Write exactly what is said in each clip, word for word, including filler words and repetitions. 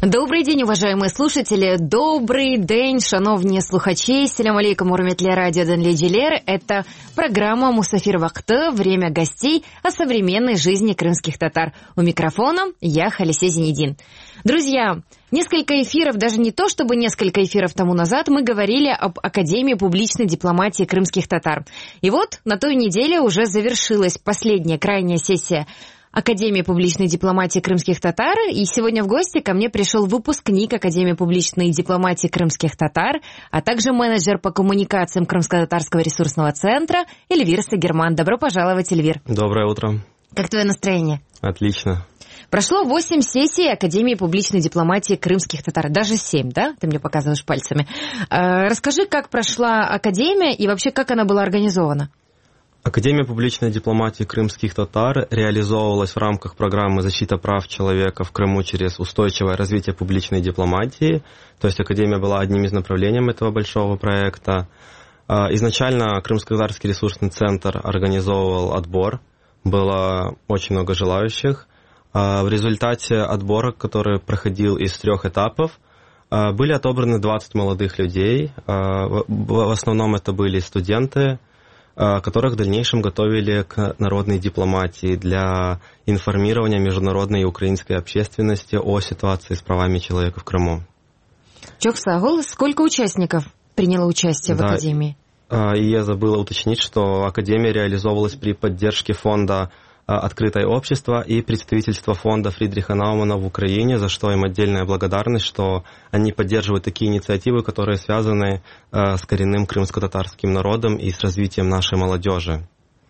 Добрий день, уважаемые слушатели. Добрый день, шановні слухачі. Селям алейкум, урметле радио Денли Джилер. Это программа «Мусафир Вакты. Время гостей о современной жизни крымских татар». У микрофона я, Халисе Зенедин. Друзья, несколько эфиров, даже не то чтобы несколько эфиров тому назад, мы говорили об Академии публичной дипломатии крымских татар. И вот на той неделе уже завершилась последняя, крайняя сессия Академии публичной дипломатии крымских татар, и сегодня в гости ко мне пришел выпускник Академии публичной дипломатии крымских татар, а также менеджер по коммуникациям Крымско-татарского ресурсного центра Эльвир Сагерман. Добро пожаловать, Эльвир. Доброе утро. Как твое настроение? Отлично. Прошло восемь сессий Академии публичной дипломатии крымских татар. Даже семь, да? Ты мне показываешь пальцами. Расскажи, как прошла Академия и вообще как она была организована? Академия публичной дипломатии крымских татар реализовывалась в рамках программы «Защита прав человека в Крыму через устойчивое развитие публичной дипломатии». То есть Академия была одним из направлений этого большого проекта. Изначально Крымско-татарский ресурсный центр организовывал отбор. Было очень много желающих. В результате отбора, который проходил из трех этапов, были отобраны двадцать молодых людей. В основном это были студенты, которых в дальнейшем готовили к народной дипломатии для информирования международной и украинской общественности о ситуации с правами человека в Крыму. Чоксагул, сколько участников приняло участие да, в Академии? И я забыла уточнить, что Академия реализовывалась при поддержке фонда «Открытое общество» и представительства фонда Фридриха Наумана в Украине, за что им отдельная благодарность, что они поддерживают такие инициативы, которые связаны с коренным крымско-татарским народом и с развитием нашей молодежи.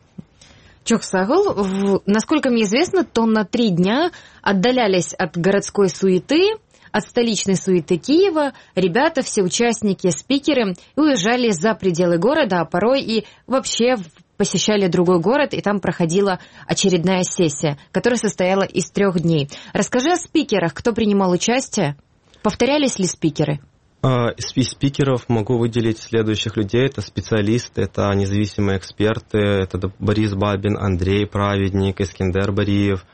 Чоксагул, насколько мне известно, то на три дня отдалялись от городской суеты, от столичной суеты Киева, ребята, все участники, спикеры, уезжали за пределы города, а порой и вообще посещали другой город, и там проходила очередная сессия, которая состояла из трех дней. Расскажи о спикерах, кто принимал участие, повторялись ли спикеры? Из спикеров могу выделить следующих людей. Это специалисты, это независимые эксперты, это Борис Бабин, Андрей Праведник, Искендер Бариев,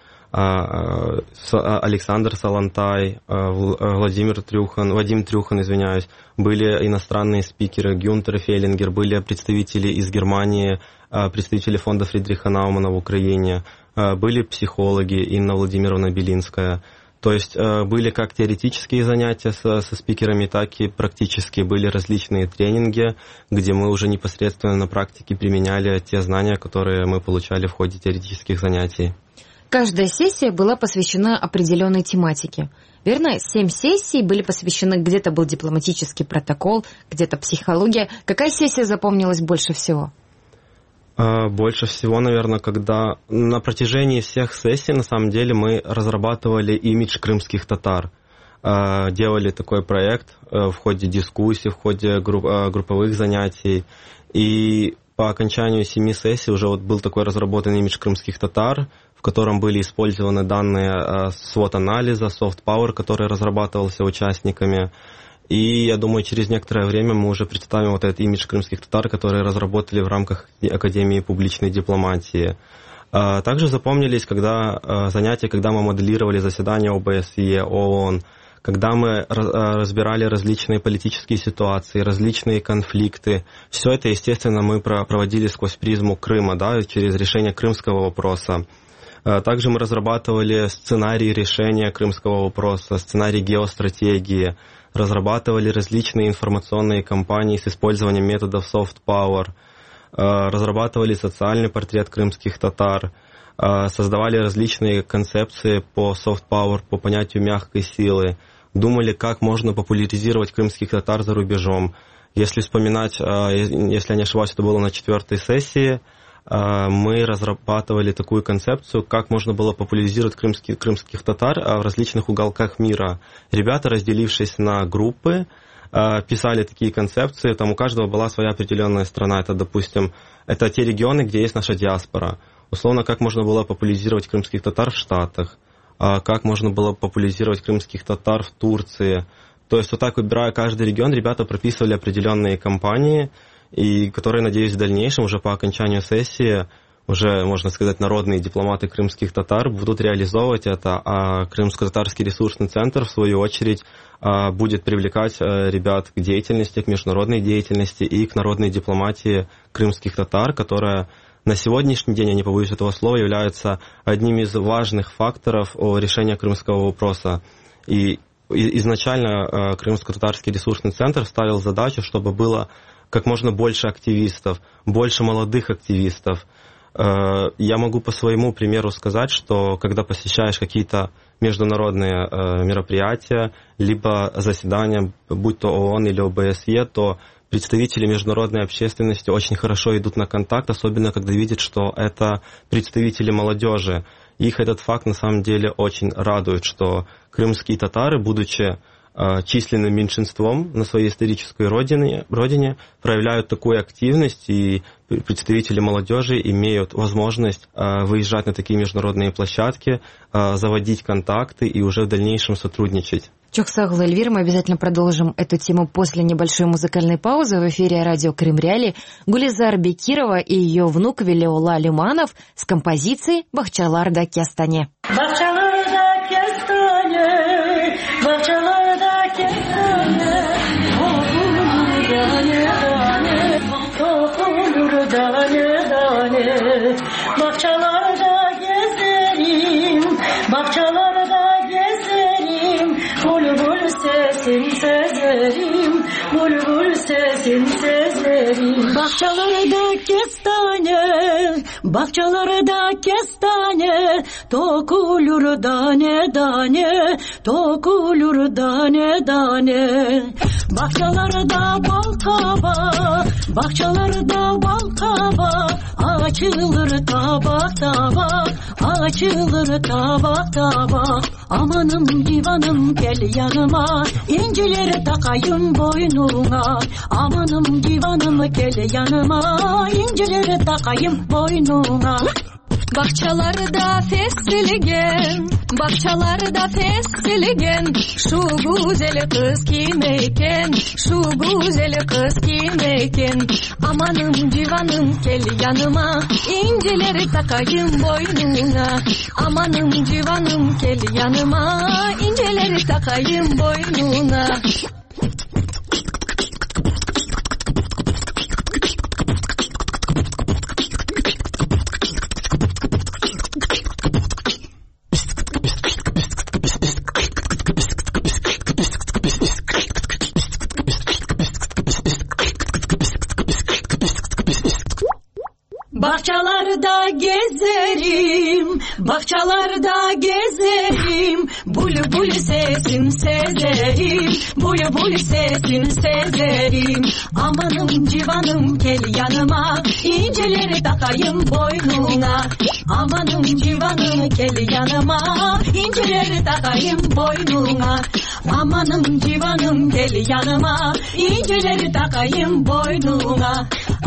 Александр Салантай, Владимир Трюхан, Вадим Трюхан, извиняюсь. Были иностранные спикеры, Гюнтер Феллингер, были представители из Германии, представители фонда Фридриха Наумана в Украине, были психологи, Инна Владимировна Белинская. То есть были как теоретические занятия со, со спикерами, так и практические. Были различные тренинги, где мы уже непосредственно на практике применяли те знания, которые мы получали в ходе теоретических занятий. Каждая сессия была посвящена определенной тематике. Верно? Семь сессий были посвящены, где-то был дипломатический протокол, где-то психология. Какая сессия запомнилась больше всего? Больше всего, наверное, когда на протяжении всех сессий, на самом деле, мы разрабатывали имидж крымских татар. Делали такой проект в ходе дискуссий, в ходе групповых занятий. И по окончанию семи сессий уже вот был такой разработан имидж крымских татар, в котором были использованы данные свод-анализа, soft power, который разрабатывался участниками. И я думаю, через некоторое время мы уже представим вот этот имидж крымских татар, который разработали в рамках Академии публичной дипломатии. Также запомнились когда, занятия, когда мы моделировали заседания ОБСЕ, ООН, когда мы разбирали различные политические ситуации, различные конфликты. Все это, естественно, мы проводили сквозь призму Крыма, да, через решение крымского вопроса. Также мы разрабатывали сценарий решения крымского вопроса, сценарий геостратегии, разрабатывали различные информационные кампании с использованием методов soft power, разрабатывали социальный портрет крымских татар, создавали различные концепции по soft power, по понятию мягкой силы, думали, как можно популяризировать крымских татар за рубежом. Если вспоминать, если я не ошибаюсь, это было на четвертой сессии, мы разрабатывали такую концепцию, как можно было популяризировать крымских, крымских татар в различных уголках мира. Ребята, разделившись на группы, писали такие концепции, там у каждого была своя определенная страна. Это, допустим, это те регионы, где есть наша диаспора. Условно, как можно было популяризировать крымских татар в Штатах, как можно было популяризировать крымских татар в Турции. То есть вот так, выбирая каждый регион, ребята прописывали определенные кампании, и которые, надеюсь, в дальнейшем, уже по окончанию сессии, уже, можно сказать, народные дипломаты крымских татар будут реализовывать это, а Крымско-татарский ресурсный центр, в свою очередь, будет привлекать ребят к деятельности, к международной деятельности и к народной дипломатии крымских татар, которая на сегодняшний день, я не побоюсь этого слова, является одним из важных факторов решения крымского вопроса. И изначально Крымско-татарский ресурсный центр ставил задачу, чтобы было как можно больше активистов, больше молодых активистов. Я могу по своему примеру сказать, что когда посещаешь какие-то международные мероприятия, либо заседания, будь то ООН или ОБСЕ, то представители международной общественности очень хорошо идут на контакт, особенно когда видят, что это представители молодежи. Их этот факт на самом деле очень радует, что крымские татары, будучи численным меньшинством на своей исторической родине, родине, проявляют такую активность, и представители молодежи имеют возможность выезжать на такие международные площадки, заводить контакты и уже в дальнейшем сотрудничать. Чоксаглы, Эльвир, мы обязательно продолжим эту тему после небольшой музыкальной паузы. В эфире радио Крым Реали Гулизар Бекирова и ее внук Велиола Люманов с композицией «Бахчаларда Кестане». Бахчаларда Кестане, Бахчаларда Кестане, Bahçalarda gezerim, bahçalarda gezerim, bulbul sesin sezerim, bulbul sesin sezerim. Bahçalarda kestane, bahçalarda kestane, tokulur dane dane, tokulur dane dane. Bahçalarda bal kaba, bahçalarda bal kaba, açılır tabak tabak, açılır tabak tabak. Amanım divanım gel yanıma, incileri takayım boynuna. Amanım divanım gel yanıma, incileri takayım boynuna. Bahçalarda fesligen, bahçalarda fesligen, şu güzel kız kim eken, şu güzel kız kim eken. Amanım civanım gel yanıma, incileri takayım boynuna. Amanım civanım gel yanıma, incileri takayım boynuna. Bahçalarda gezerim, bahçalarda gezerim, bulbul sesim sezerim, bulbul sesim sezerim. Amanım civanım gel yanıma, incileri takayım boynuna. Amanım civanım gel yanıma, incileri takayım boynuna. Amanım civanım gel yanıma, incileri takayım boynuna.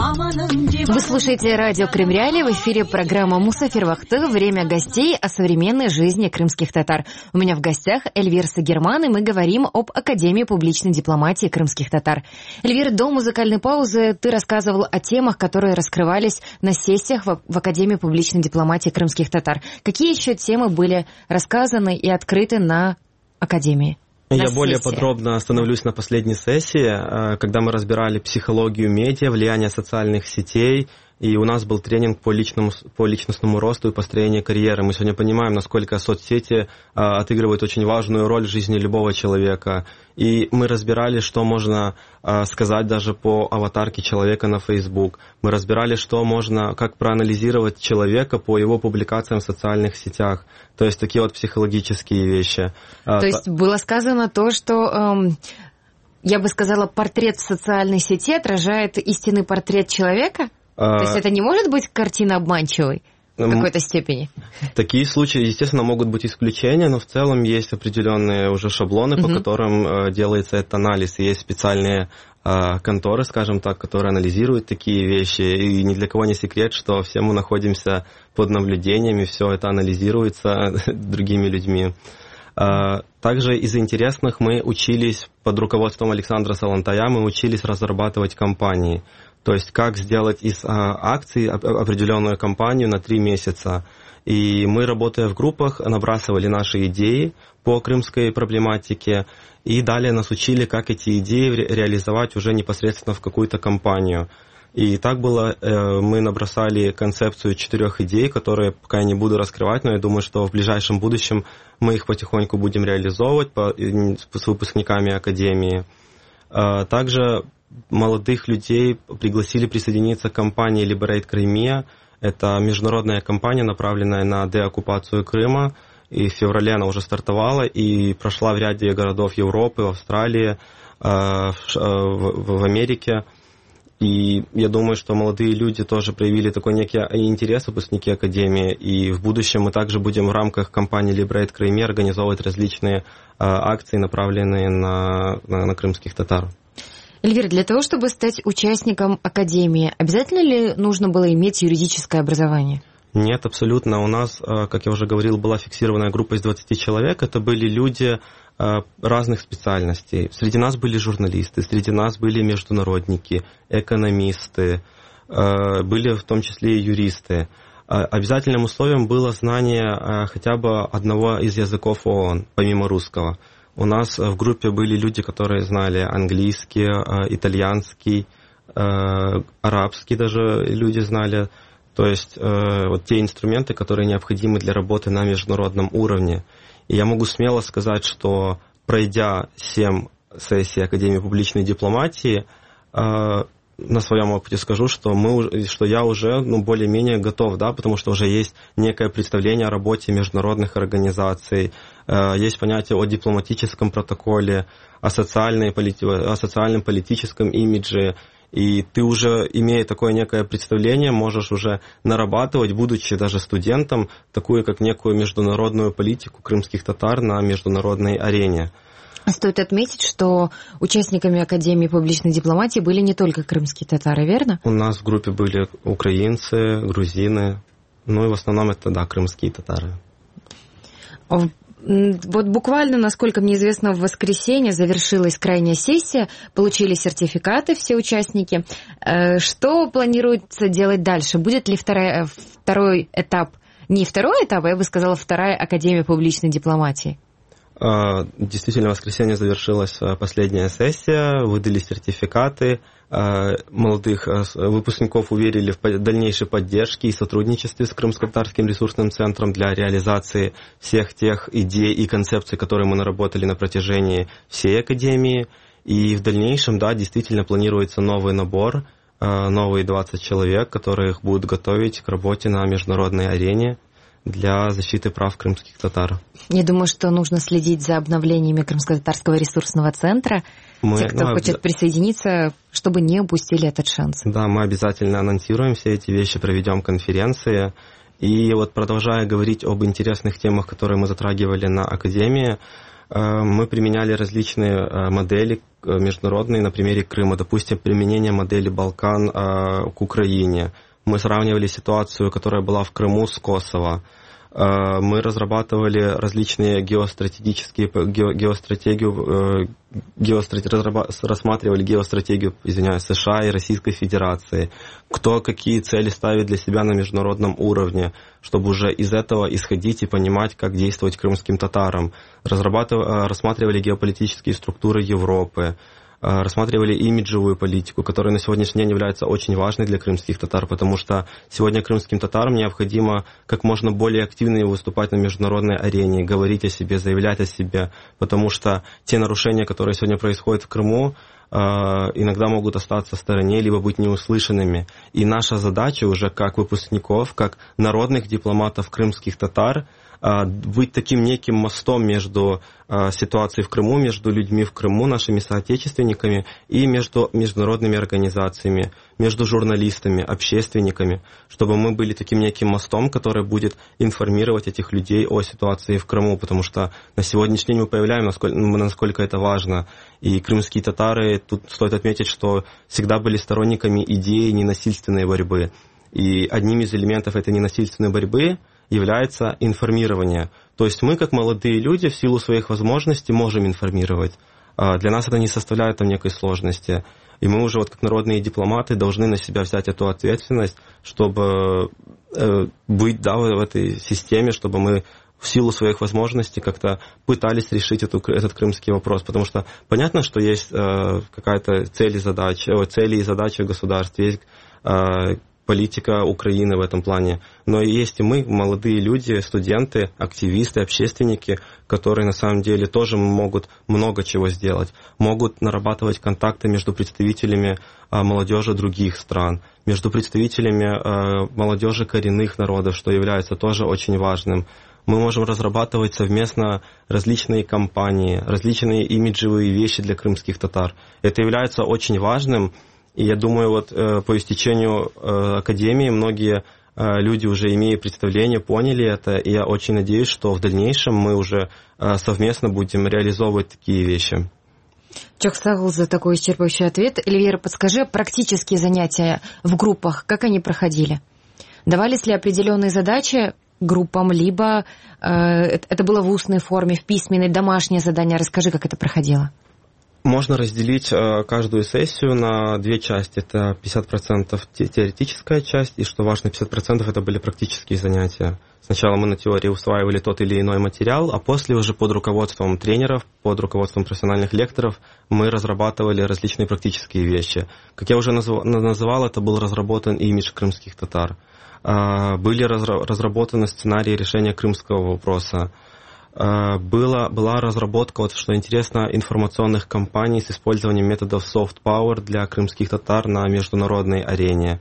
Вы слушаете радио Крым Реали, в эфире программа «Мусафир Вахты», время гостей о современной жизни крымских татар. У меня в гостях Эльвир Сагерман, и мы говорим об Академии публичной дипломатии крымских татар. Эльвир, до музыкальной паузы ты рассказывал о темах, которые раскрывались на сессиях в Академии публичной дипломатии крымских татар. Какие еще темы были рассказаны и открыты на Академии? Я более подробно остановлюсь на последней сессии, когда мы разбирали психологию медиа, влияние социальных сетей, и у нас был тренинг по, личному, по личностному росту и построению карьеры. Мы сегодня понимаем, насколько соцсети а, отыгрывают очень важную роль в жизни любого человека. И мы разбирали, что можно а, сказать даже по аватарке человека на Facebook. Мы разбирали, что можно, как проанализировать человека по его публикациям в социальных сетях. То есть такие вот психологические вещи. То а, есть было сказано то, что... Эм... Я бы сказала, портрет в социальной сети отражает истинный портрет человека? То есть это не может быть картина обманчивой в какой-то степени? Такие случаи, естественно, могут быть исключения, но в целом есть определенные уже шаблоны, по uh-huh. которым делается этот анализ. И есть специальные конторы, скажем так, которые анализируют такие вещи. И ни для кого не секрет, что все мы находимся под наблюдением, и все это анализируется другими людьми. Также из интересных мы учились под руководством Александра Салантая, мы учились разрабатывать кампании. То есть как сделать из акций определенную кампанию на три месяца. И мы, работая в группах, набрасывали наши идеи по крымской проблематике, и далее нас учили, как эти идеи реализовать уже непосредственно в какую-то кампанию. И так было, мы набросали концепцию четырех идей, которые пока я не буду раскрывать, но я думаю, что в ближайшем будущем мы их потихоньку будем реализовывать с выпускниками Академии. Также молодых людей пригласили присоединиться к кампании Liberate Crimea. Это международная кампания, направленная на деоккупацию Крыма. И в феврале она уже стартовала и прошла в ряде городов Европы, в Австралии, в Америке. И я думаю, что молодые люди тоже проявили такой некий интерес, выпускники Академии. И в будущем мы также будем в рамках кампании Liberate Crimea организовывать различные акции, направленные на, на, на крымских татар. Эльвира, для того, чтобы стать участником Академии, обязательно ли нужно было иметь юридическое образование? Нет, абсолютно. У нас, как я уже говорил, была фиксированная группа из двадцати человек. Это были люди разных специальностей. Среди нас были журналисты, среди нас были международники, экономисты, были в том числе и юристы. Обязательным условием было знание хотя бы одного из языков ООН, помимо русского. У нас в группе были люди, которые знали английский, итальянский, арабский даже люди знали. То есть вот те инструменты, которые необходимы для работы на международном уровне. И я могу смело сказать, что пройдя семь сессий Академии публичной дипломатии, на своем опыте скажу, что, мы, что я уже ну, более-менее готов, да, потому что уже есть некое представление о работе международных организаций, есть понятие о дипломатическом протоколе, о, социальной, о социальном политическом имидже, и ты уже, имея такое некое представление, можешь уже нарабатывать, будучи даже студентом, такую как некую международную политику крымских татар на международной арене. Стоит отметить, что участниками Академии публичной дипломатии были не только крымские татары, верно? У нас в группе были украинцы, грузины, ну и в основном это, да, крымские татары. Вот буквально, насколько мне известно, в воскресенье завершилась крайняя сессия, получили сертификаты все участники. Что планируется делать дальше? Будет ли вторая, второй этап, не второй этап, а я бы сказала, вторая Академия публичной дипломатии? Действительно, в воскресенье завершилась последняя сессия, выдали сертификаты, молодых выпускников уверили в дальнейшей поддержке и сотрудничестве с Крымско-Татарским ресурсным центром для реализации всех тех идей и концепций, которые мы наработали на протяжении всей Академии. И в дальнейшем, да, действительно планируется новый набор, новые двадцать человек, которых будут готовить к работе на международной арене для защиты прав крымских татар. Я думаю, что нужно следить за обновлениями Крымско-Татарского ресурсного центра. Мы, Те, кто ну, хочет присоединиться, чтобы не упустили этот шанс. Да, мы обязательно анонсируем все эти вещи, проведем конференции. И вот продолжая говорить об интересных темах, которые мы затрагивали на Академии, мы применяли различные модели международные на примере Крыма. Допустим, применение модели Балкан к Украине. Мы сравнивали ситуацию, которая была в Крыму, с Косово. Мы разрабатывали различные геостратегические, геостратегию, геострат, рассматривали геостратегию, извиняюсь, США и Российской Федерации. Кто какие цели ставит для себя на международном уровне, чтобы уже из этого исходить и понимать, как действовать крымским татарам. Рассматривали геополитические структуры Европы. Рассматривали имиджевую политику, которая на сегодняшний день является очень важной для крымских татар, потому что сегодня крымским татарам необходимо как можно более активно выступать на международной арене, говорить о себе, заявлять о себе, потому что те нарушения, которые сегодня происходят в Крыму, иногда могут остаться в стороне, либо быть неуслышанными. И наша задача уже как выпускников, как народных дипломатов крымских татар, быть таким неким мостом между ситуацией в Крыму, между людьми в Крыму, нашими соотечественниками, и между международными организациями, между журналистами, общественниками, чтобы мы были таким неким мостом, который будет информировать этих людей о ситуации в Крыму, потому что на сегодняшний день мы появляем, насколько, насколько это важно. И крымские татары, тут стоит отметить, что всегда были сторонниками идеи ненасильственной борьбы. И одним из элементов этой ненасильственной борьбы является информирование. То есть мы, как молодые люди, в силу своих возможностей можем информировать. Для нас это не составляет там некой сложности. И мы уже вот как народные дипломаты должны на себя взять эту ответственность, чтобы быть, да, в этой системе, чтобы мы в силу своих возможностей как-то пытались решить эту, этот крымский вопрос. Потому что понятно, что есть какая-то цель и задача, цели и задачи в государстве, есть политика Украины в этом плане. Но есть и мы, молодые люди, студенты, активисты, общественники, которые на самом деле тоже могут много чего сделать. Могут нарабатывать контакты между представителями молодежи других стран, между представителями молодежи коренных народов, что является тоже очень важным. Мы можем разрабатывать совместно различные кампании, различные имиджевые вещи для крымских татар. Это является очень важным. И я думаю, вот э, по истечению э, академии многие э, люди уже, имея представление, поняли это. И я очень надеюсь, что в дальнейшем мы уже э, совместно будем реализовывать такие вещи. Чок сагул за такой исчерпывающий ответ. Эльвира, подскажи, практические занятия в группах, как они проходили? Давались ли определенные задачи группам, либо э, это было в устной форме, в письменной, домашнее задание? Расскажи, как это проходило. Можно разделить э, каждую сессию на две части. Это пятьдесят процентов теоретическая часть, и, что важно, пятьдесят процентов это были практические занятия. Сначала мы на теории усваивали тот или иной материал, а после уже под руководством тренеров, под руководством профессиональных лекторов мы разрабатывали различные практические вещи. Как я уже называл, это был разработан имидж крымских татар. Э, были разра- разработаны сценарии решения крымского вопроса. Была, была разработка, вот, что интересно, информационных кампаний с использованием методов soft power для крымских татар на международной арене.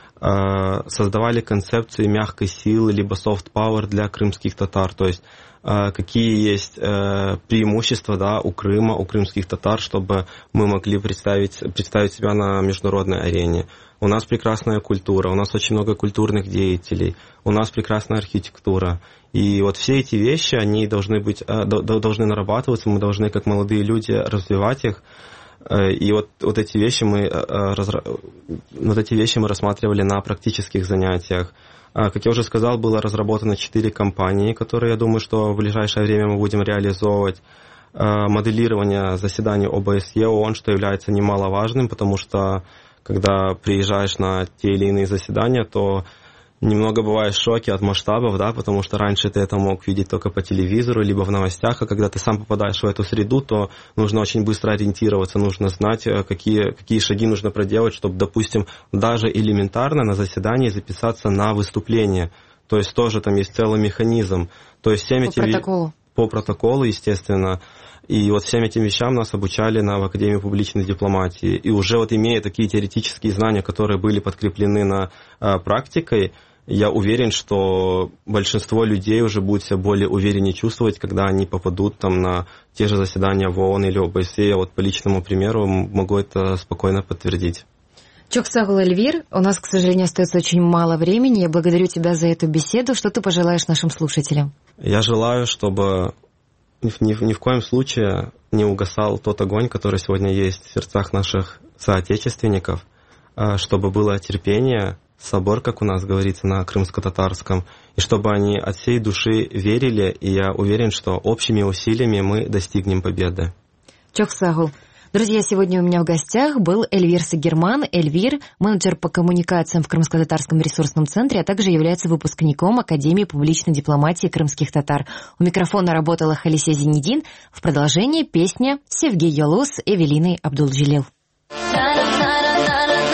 Создавали концепции мягкой силы, либо soft power для крымских татар, то есть какие есть преимущества, да, у Крыма, у крымских татар, чтобы мы могли представить, представить себя на международной арене. У нас прекрасная культура, у нас очень много культурных деятелей, у нас прекрасная архитектура. И вот все эти вещи, они должны быть, должны нарабатываться, мы должны, как молодые люди, развивать их. И вот, вот эти вещи мы, вот эти вещи мы рассматривали на практических занятиях. Как я уже сказал, было разработано четыре кампании, которые, я думаю, что в ближайшее время мы будем реализовывать. Моделирование заседаний О Бэ Эс Е ООН, что является немаловажным, потому что когда приезжаешь на те или иные заседания, то немного бываешь в шоке от масштабов, да, потому что раньше ты это мог видеть только по телевизору, либо в новостях, а когда ты сам попадаешь в эту среду, то нужно очень быстро ориентироваться, нужно знать, какие, какие шаги нужно проделать, чтобы, допустим, даже элементарно на заседании записаться на выступление. То есть тоже там есть целый механизм. То есть всем по этим... протоколу. По протоколу, естественно. И вот всем этим вещам нас обучали на в Академии публичной дипломатии. И уже вот имея такие теоретические знания, которые были подкреплены на а, практикой, я уверен, что большинство людей уже будет себя более увереннее чувствовать, когда они попадут там на те же заседания в ООН или О Бэ Эс Е. Я вот по личному примеру могу это спокойно подтвердить. Чок сагул, Эльвир, у нас, к сожалению, остается очень мало времени. Я благодарю тебя за эту беседу. Что ты пожелаешь нашим слушателям? Я желаю, чтобы ни, ни, ни в коем случае не угасал тот огонь, который сегодня есть в сердцах наших соотечественников, чтобы было терпение, собор, как у нас говорится на крымско-татарском, и чтобы они от всей души верили, и я уверен, что общими усилиями мы достигнем победы. Чок сагул. Друзья, сегодня у меня в гостях был Эльвир Сагерман. Эльвир – менеджер по коммуникациям в Крымско-татарском ресурсном центре, а также является выпускником Академии публичной дипломатии крымских татар. У микрофона работала Халисе Зинедин. В продолжении песня «Севгей Йолус» Эвелины Абдулджилил.